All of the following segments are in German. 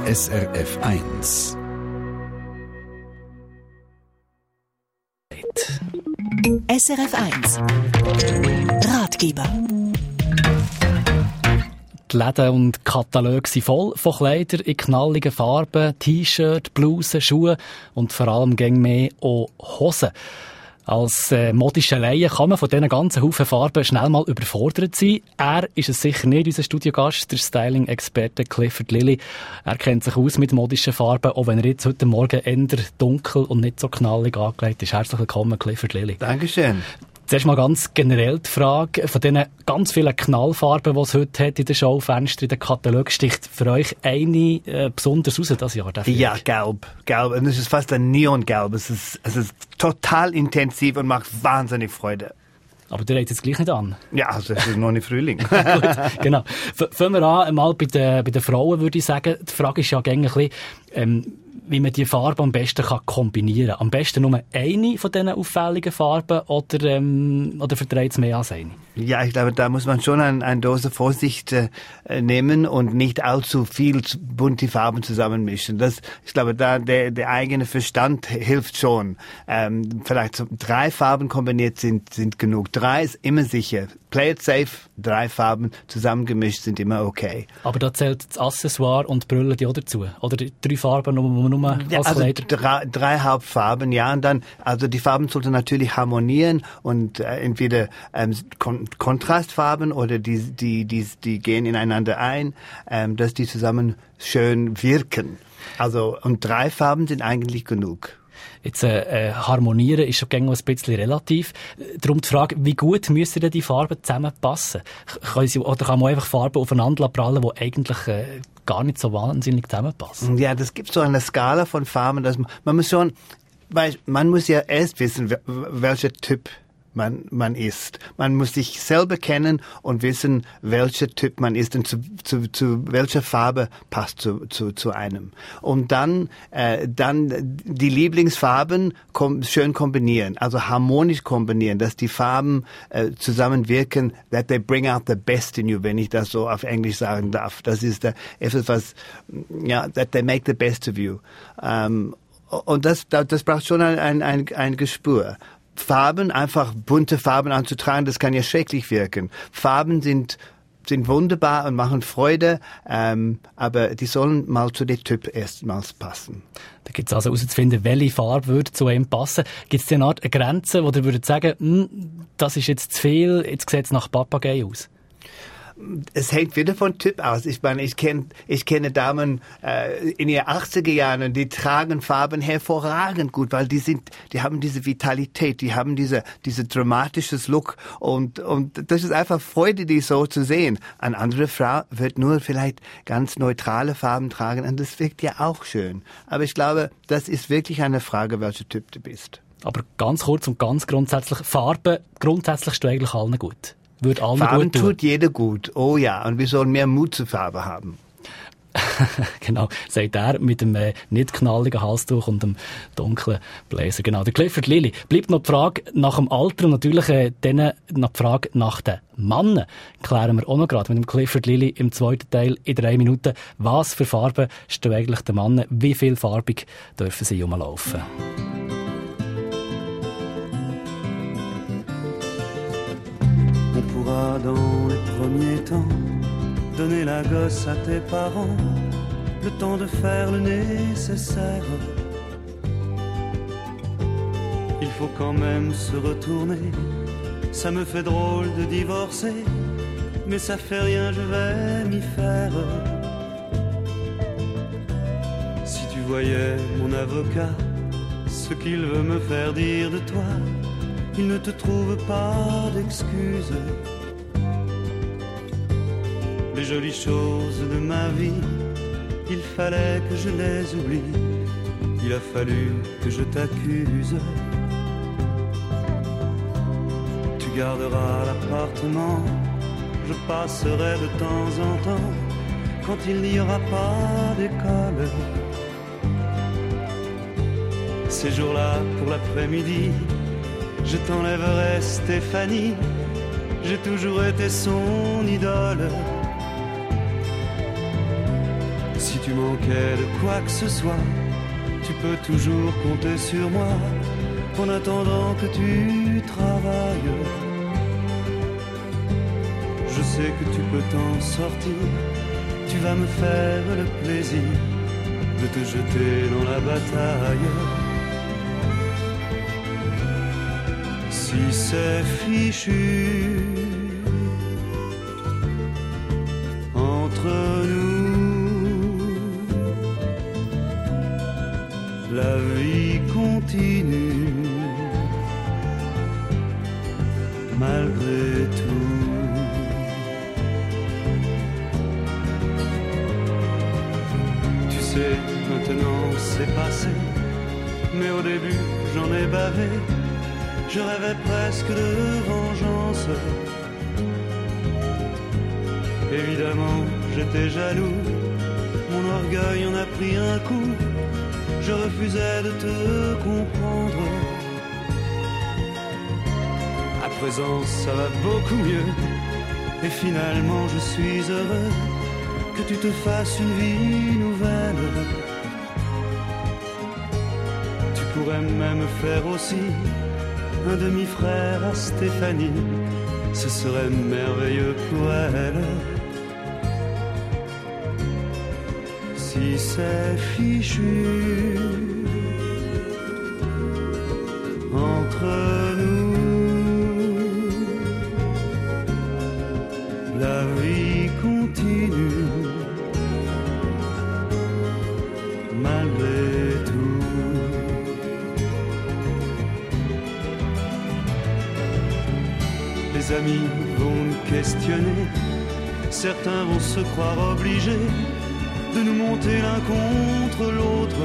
SRF 1. SRF 1 Ratgeber. Die Läden und Kataloge sind voll von Kleidern in knalligen Farben, T-Shirt, Blusen, Schuhe und vor allem gäng mehr auch Hosen. Als modischer Laie kann man von diesen ganzen Haufen Farben schnell mal überfordert sein. Er ist es sicher nicht, unser Studiogast, der Styling-Experte Clifford Lilly. Er kennt sich aus mit modischen Farben, auch wenn er jetzt heute Morgen eher dunkel und nicht so knallig angelegt ist. Herzlich willkommen, Clifford Lilly. Dankeschön. Zuerst mal ganz generell die Frage, von diesen ganz vielen Knallfarben, die es heute hat in den Schaufenstern, in den Katalog, sticht für euch eine besonders raus das Jahr? Ja, gelb. Gelb. Und es ist fast ein Neongelb. Es ist total intensiv und macht wahnsinnig Freude. Aber der reizt jetzt gleich nicht an. Ja, also es ist noch nicht Frühling. Gut, genau. Fangen wir an, mal bei den Frauen, würde ich sagen. Die Frage ist ja gängig ein bisschen, wie man die Farben am besten kombinieren kann. Am besten nur eine von diesen auffälligen Farben oder vertreibt es mehr als eine? Ja, ich glaube, da muss man schon eine Dose Vorsicht nehmen und nicht allzu viel bunte Farben zusammenmischen. Ich glaube, da der eigene Verstand hilft schon. Vielleicht so 3 Farben kombiniert sind genug. 3 ist immer sicher. Play it safe, 3 Farben zusammengemischt sind immer okay. Aber da zählt das Accessoire und die Brille die auch dazu? Oder 3 Farben nur als also Kleider? 3 Hauptfarben, ja. Und dann, also die Farben sollten natürlich harmonieren und entweder Kontrastfarben oder die gehen ineinander ein, dass die zusammen schön wirken. Also, und 3 Farben sind eigentlich genug. Jetzt harmonieren ist schon ein bisschen relativ. Darum die Frage, wie gut müssen denn die Farben zusammenpassen? Oder kann man einfach Farben aufeinander prallen, die eigentlich gar nicht so wahnsinnig zusammenpassen? Ja, das gibt so eine Skala von Farben, dass man muss schon, weil man muss ja erst wissen, welcher Typ man ist. Man muss sich selber kennen und wissen, welcher Typ man ist und zu welcher Farbe passt zu einem. Und dann die Lieblingsfarben schön kombinieren, also harmonisch kombinieren, dass die Farben zusammenwirken, that they bring out the best in you, wenn ich das so auf Englisch sagen darf. Das ist etwas, ja, that they make the best of you. Und das braucht schon ein Gespür. Farben, einfach bunte Farben anzutragen, das kann ja schrecklich wirken. Farben sind wunderbar und machen Freude, aber die sollen mal zu dem Typ erstmals passen. Da gibt es also herauszufinden, welche Farbe würde zu einem passen. Gibt es eine Art Grenze, wo ihr würdet sagen, das ist jetzt zu viel, jetzt sieht es nach Papagei aus? Es hängt wieder von Typ aus. Ich meine, ich kenne Damen in ihren 80er Jahren und die tragen Farben hervorragend gut, weil die haben diese Vitalität, die haben diese dramatisches Look und das ist einfach Freude, die so zu sehen. Eine andere Frau wird nur vielleicht ganz neutrale Farben tragen und das wirkt ja auch schön. Aber ich glaube, das ist wirklich eine Frage, welcher Typ du bist. Aber ganz kurz und ganz grundsätzlich, Farben grundsätzlich stehen eigentlich allen gut. Farben tut jeder gut. Oh ja, und wir sollen mehr Mut zur Farbe haben. Genau, sagt er mit dem nicht knalligen Halstuch und dem dunklen Blazer. Genau, der Clifford Lilly. Bleibt noch die Frage nach dem Alter und natürlich dann noch die Frage nach den Männern. Klären wir auch noch gerade mit dem Clifford Lilly im zweiten Teil in 3 Minuten. Was für Farben stehen eigentlich den Männern? Wie viel farbig dürfen sie rumlaufen? On pourra dans les premiers temps donner la gosse à tes parents, le temps de faire le nécessaire. Il faut quand même se retourner, ça me fait drôle de divorcer, mais ça fait rien, je vais m'y faire. Si tu voyais mon avocat, ce qu'il veut me faire dire de toi, il ne te trouve pas d'excuses. Les jolies choses de ma vie, il fallait que je les oublie. Il a fallu que je t'accuse. Tu garderas l'appartement, je passerai de temps en temps quand il n'y aura pas d'école. Ces jours-là, pour l'après-midi, je t'enlèverai Stéphanie, j'ai toujours été son idole. Si tu manquais de quoi que ce soit, tu peux toujours compter sur moi en attendant que tu travailles. Je sais que tu peux t'en sortir, tu vas me faire le plaisir de te jeter dans la bataille. Si c'est fichu entre nous, la vie continue malgré tout. Tu sais, maintenant c'est passé, mais au début j'en ai bavé. Je rêvais presque de vengeance. Évidemment, j'étais jaloux. Mon orgueil en a pris un coup. Je refusais de te comprendre. À présent, ça va beaucoup mieux. Et finalement, je suis heureux que tu te fasses une vie nouvelle. Tu pourrais même faire aussi un demi-frère à Stéphanie, ce serait merveilleux pour elle. Si c'est fichu entre nous, la vie continue malgré tout. Les amis vont nous questionner, certains vont se croire obligés de nous monter l'un contre l'autre.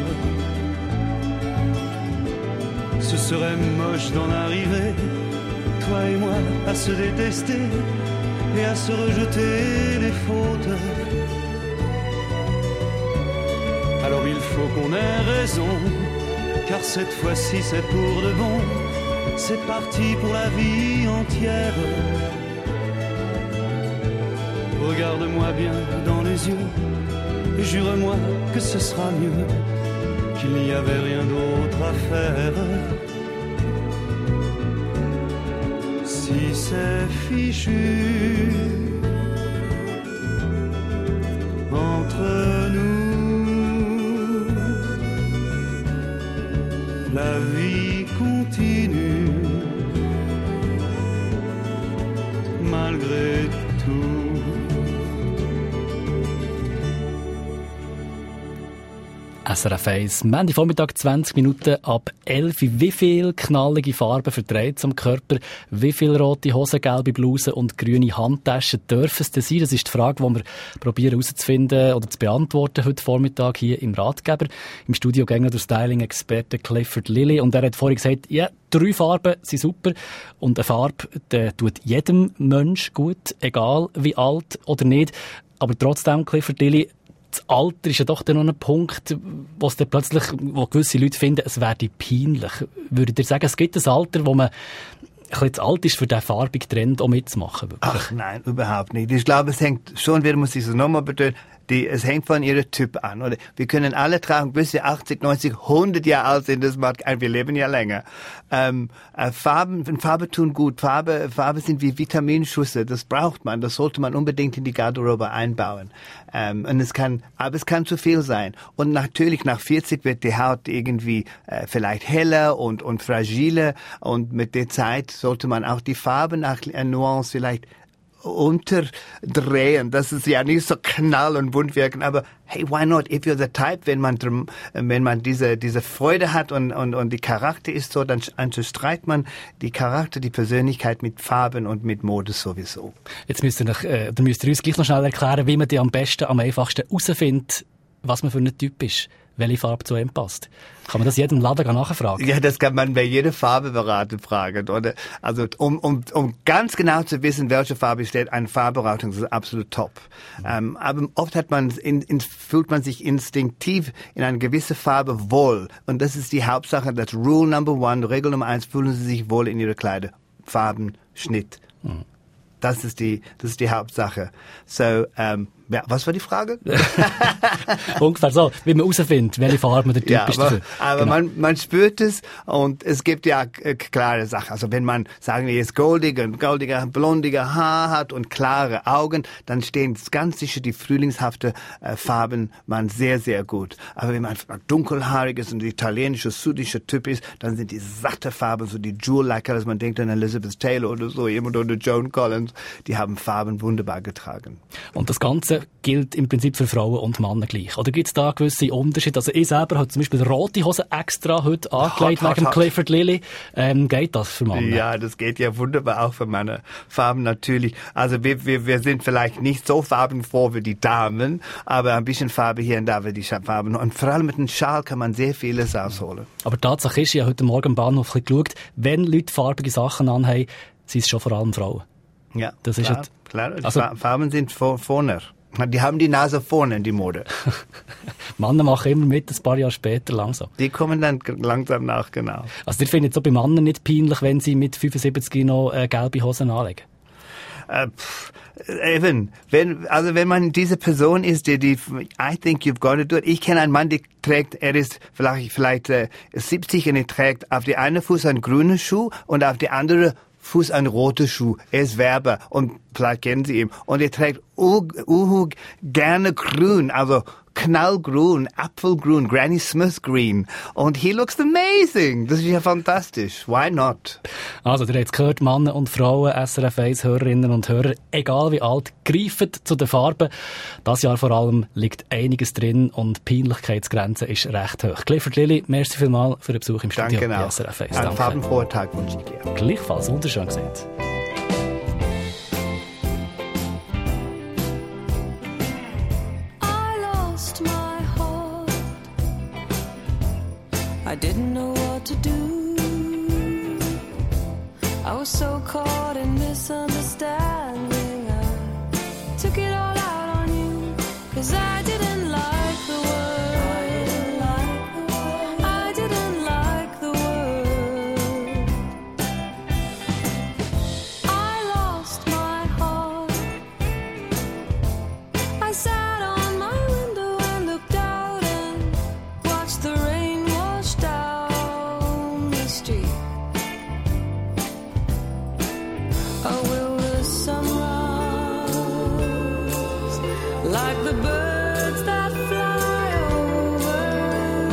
Ce serait moche d'en arriver, toi et moi, à se détester et à se rejeter les fautes. Alors il faut qu'on ait raison, car cette fois-ci c'est pour de bon. C'est parti pour la vie entière. Regarde-moi bien dans les yeux et jure-moi que ce sera mieux, qu'il n'y avait rien d'autre à faire. Si c'est fichu entre nous, la vie continue malgré tout. SRF 1, Montagvormittag 20 Minuten ab 11. Wie viele knallige Farben verträgt es am Körper? Wie viele rote Hosen, gelbe Blusen und grüne Handtaschen dürfen es denn sein? Das ist die Frage, die wir probieren herauszufinden oder zu beantworten heute Vormittag hier im Ratgeber. Im Studio gegen der Styling-Experte Clifford Lilly. Und er hat vorhin gesagt, ja, 3 Farben sind super. Und eine Farbe, die tut jedem Mensch gut, egal wie alt oder nicht. Aber trotzdem, Clifford Lilly, das Alter ist ja doch dann noch ein Punkt, wo gewisse Leute finden, es werde peinlich. Würdet ihr sagen, es gibt ein Alter, wo man ein bisschen zu alt ist, für diesen farbigen Trend auch mitzumachen? Wirklich? Ach nein, überhaupt nicht. Ich glaube, es hängt schon, wieder muss ich es nochmal betonen, es hängt von ihrem Typ an. Oder? Wir können alle tragen, bis wir 80, 90, 100 Jahre alt sind. Das macht, wir leben ja länger. Farbe tun gut. Farbe sind wie Vitaminschüsse. Das braucht man. Das sollte man unbedingt in die Garderobe einbauen. Und es kann zu viel sein. Und natürlich nach 40 wird die Haut irgendwie vielleicht heller und fragiler. Und mit der Zeit sollte man auch die Farbe nach Nuance vielleicht unterdrehen, dass es ja nicht so knall und bunt wirken, aber hey, why not? If you're the type, wenn man diese Freude hat und die Charakter ist so, dann unterstreicht man die Charakter, die Persönlichkeit mit Farben und mit Mode sowieso. Jetzt müsst ihr uns gleich noch schnell erklären, wie man die am einfachsten herausfindet, was man für ein Typ ist. Welche Farbe zu ihm passt. Kann man das jedem Laden nachfragen? Ja, das kann man bei jeder Farbeberater fragen, oder? Also, um ganz genau zu wissen, welche Farbe steht, eine Farbberatung ist absolut top. Aber oft fühlt man sich instinktiv in eine gewisse Farbe wohl. Und das ist die Hauptsache, das Rule number 1, Regel Nummer 1, fühlen Sie sich wohl in Ihre Kleider. Farben, Schnitt. Das ist die Hauptsache. So, Ja, was war die Frage? Ungefähr so, wie man herausfindet, welche Farbe der Typ Ja, ist dafür. aber Genau. man spürt es und es gibt ja klare Sachen. Also wenn man, sagen wir jetzt, goldiger, blondiger Haar hat und klare Augen, dann stehen ganz sicher die frühlingshafte Farben man sehr, sehr gut. Aber wenn man dunkelhaarig ist und ein italienischer, südischer Typ ist, dann sind die satte Farben, so die Jewel-Lacke, dass man denkt an Elizabeth Taylor oder so, jemand oder Joan Collins, die haben Farben wunderbar getragen. Und das Ganze gilt im Prinzip für Frauen und Männer gleich. Oder gibt es da gewisse Unterschiede? Also ich selber habe zum Beispiel rote Hose extra heute angelegt wegen Clifford Lily. Geht das für Männer? Ja, das geht ja wunderbar auch für Männer. Farben natürlich. Also wir sind vielleicht nicht so farbenfroh wie die Damen, aber ein bisschen Farbe hier und da für die Farben. Und vor allem mit einem Schal kann man sehr vieles ausholen. Aber Tatsache ist, ich habe heute Morgen am Bahnhof geschaut, wenn Leute farbige Sachen anhaben, sind es schon vor allem Frauen. Ja, das klar, ist klar. Die also, Farben sind vorne. Die haben die Nase vorne in die Mode. Männer machen immer mit, ein paar Jahre später langsam. Die kommen dann langsam nach, genau. Also ihr findet es so bei Männern nicht peinlich, wenn sie mit 75 noch gelbe Hosen anlegen? Eben, wenn man diese Person ist, die I think you've got to do it. Ich kenne einen Mann, der trägt, er ist vielleicht 70 und er trägt auf die eine Fuß einen grünen Schuh und auf die andere Fuß einen roten Schuh. Er ist Werber und vielleicht kennen Sie ihn. Und er trägt gerne grün, also knallgrün, Apfelgrün, Granny Smith Green. Und he looks amazing. Das ist ja fantastisch. Why not? Also, ihr habt es gehört, Männer und Frauen, SRF 1 Hörerinnen und Hörer, egal wie alt, greifen zu den Farben. Das Jahr vor allem liegt einiges drin und die Peinlichkeitsgrenze ist recht hoch. Clifford Lily, merci vielmals für den Besuch im Studio Danke bei auch. SRF 1. Einen farbenfrohen Tag wünsche ich dir. Gleichfalls, wunderschön gesehen. I didn't know what to do. I was so caught in misunderstanding. I took it all out on you, 'cause I didn't like the word. I didn't like the word. I lost my heart. I sat on my window and looked out and watched the rain down the street. Oh, will the sun rise like the birds that fly over,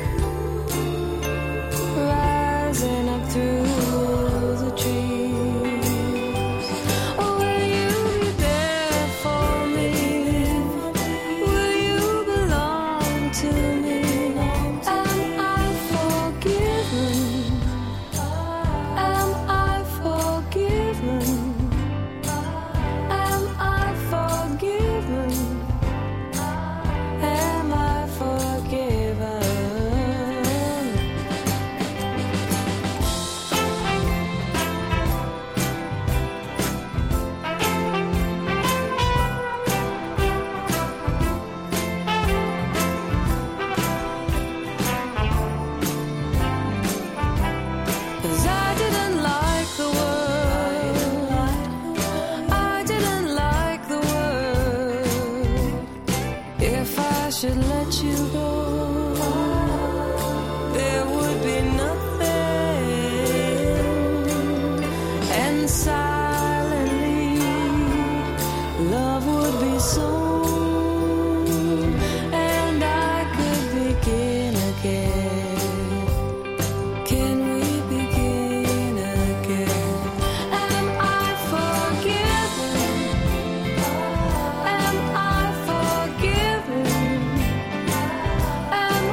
rising up through the trees? Oh, will you be there for me? Will you belong to me? Am I forgiven? Am I forgiven? Am I forgiven? Am I forgiven? Cause I didn't like the word. I didn't like the word. If I should let you go, there would be nothing. And silently, love would be sown, and I could begin again. Can we begin again? Am I forgiven? Am I forgiven? Am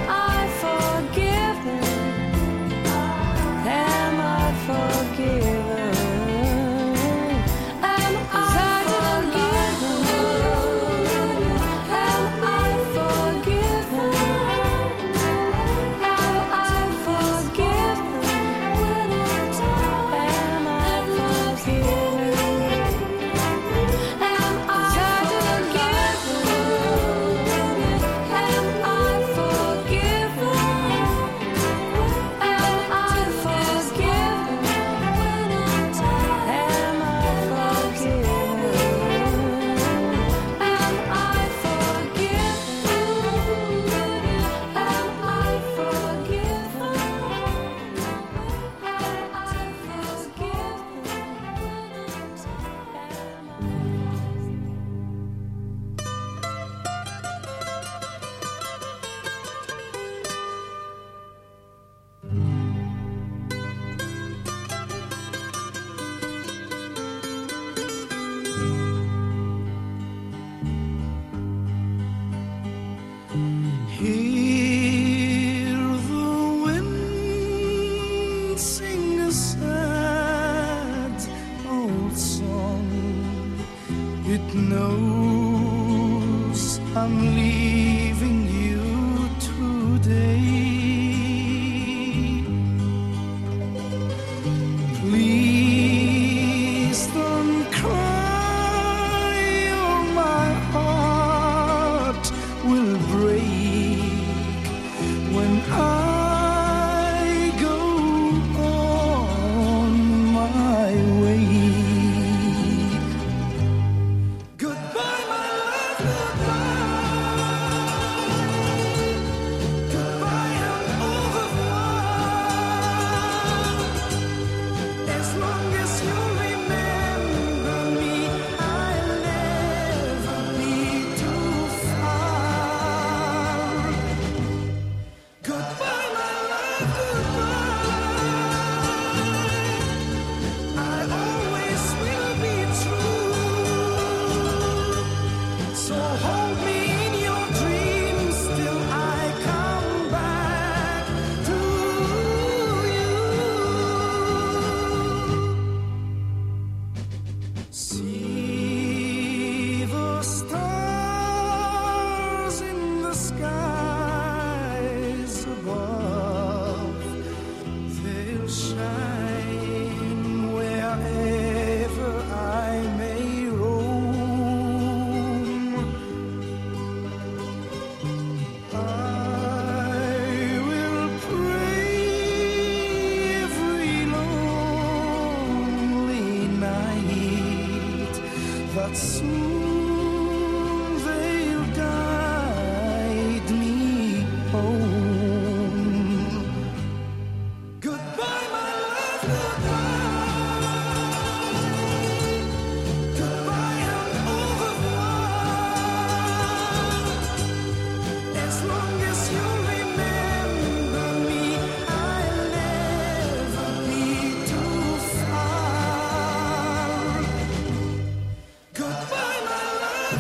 break when I go on my way. Goodbye, my love, goodbye. Goodbye and au revoir. As long as you remember me, I'll never be too far. Goodbye, my love, goodbye. I always will be true. So hold me in your dreams till I come back to you. See the stars in the skies above. They'll shine wherever I may roam. I will pray every lonely night that soon they'll guide me home. Goodbye, my love, goodbye. Goodbye and au revoir. As long as you remember me, I'll never be too far. Goodbye, my love,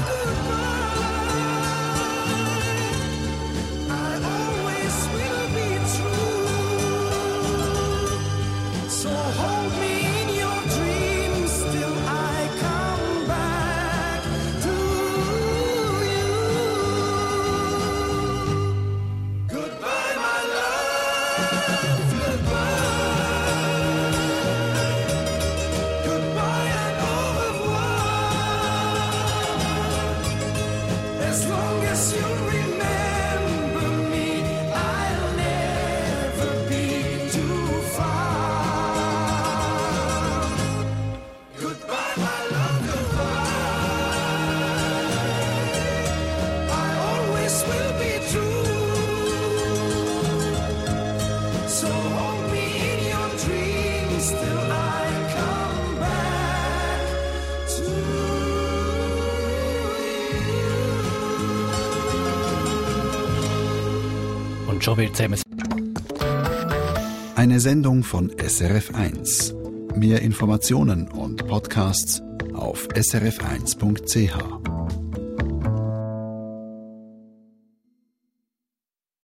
goodbye. I always will be true. So hold me in your dreams till I come back to you. Goodbye, my love, goodbye. Goodbye and au revoir. As long as you remember me, I'll never be too far. Goodbye, my love, goodbye. I always will be true. So hold me in your dreams till I come back to you. Und schon wird es Eine Sendung von SRF1. Mehr Informationen und Podcasts auf srf1.ch.